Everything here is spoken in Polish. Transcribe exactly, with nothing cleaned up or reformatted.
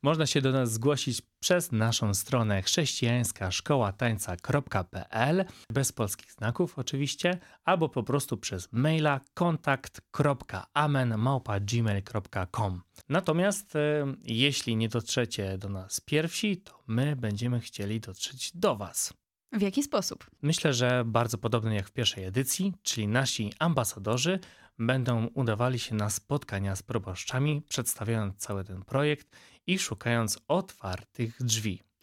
Można się do nas zgłosić przez naszą stronę chrześcijańska szkoła tańca kropka p l, bez polskich znaków oczywiście, albo po prostu przez maila kontakt kropka amen małpa gmail kropka com. Natomiast e, jeśli nie dotrzecie do nas pierwsi, to my będziemy chcieli dotrzeć do was. W jaki sposób? Myślę, że bardzo podobnie jak w pierwszej edycji, czyli nasi ambasadorzy będą udawali się na spotkania z proboszczami, przedstawiając cały ten projekt i szukając otwartych drzwi.